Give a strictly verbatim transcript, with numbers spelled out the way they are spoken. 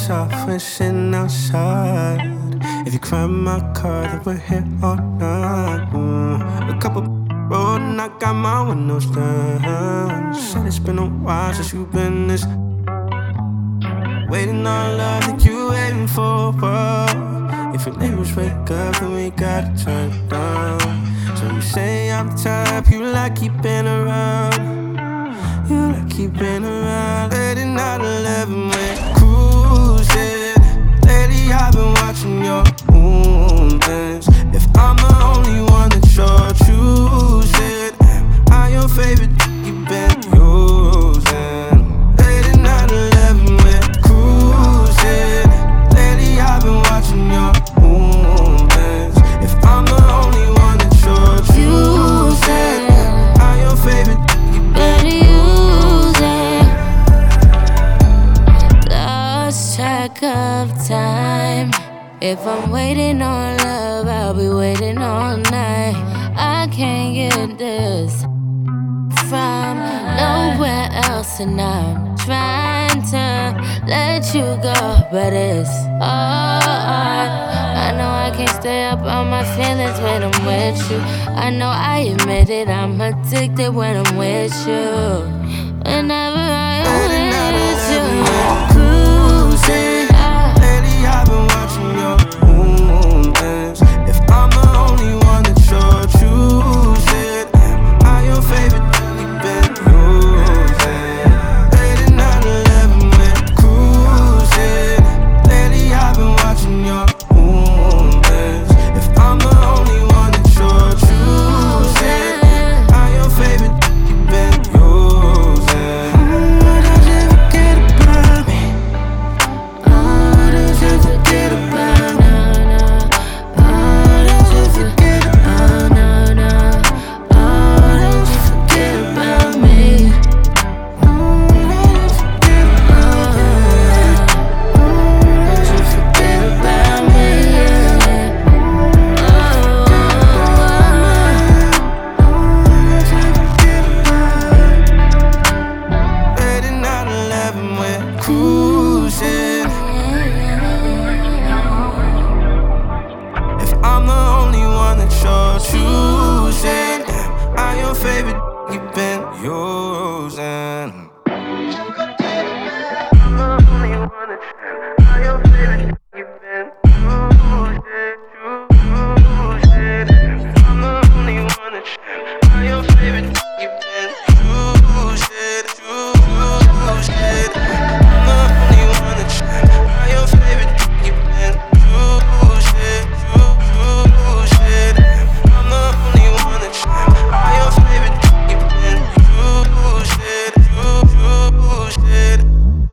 lights off, we're sitting outside. If you cry in my car, then we're here all night. mm. A couple road and I got my windows down. Said it's been a while since you've been this. Waiting on love that you waiting for. If your neighbors wake up, then we gotta turn it down. So you say I'm the type you like keeping around. You like keeping around. Late at night, eleven, we're cruising. Lately I've been watching your movements. If I'm the only one that you're choosing, am I your favorite you've been using? Late at night, eleven, we're cruising. Lately I've been watching your movements. If I'm the only one that you're choosing, am I your favorite you've been using? Lost track of time. If I'm waiting on love, I'll be waiting all night. I can't get this from nowhere else, and I'm trying to let you go, but it's hard. I know I can't stay up on my feelings when I'm with you. I know I admit it, I'm addicted when I'm with you. Whenever I'm with you, cruising. Lately I've been watching your movements. If I'm the only one that you're choosing, am I your favorite you've been using? Late at night, eleven, we're cruising. Lately I've been watching your movements. If I'm the only one that you're choosing, am I your favorite you've been using? Oh, don't you forget about me. Oh, don't you forget about me. Oh, don't you forget about me. oh no, no. Oh, don't you forget about me. Oh, don't you forget about me. Don't you forget about me. Late at night, eleven, we're cruising. If I'm the only one that you're choosing, am I your favorite you've been using?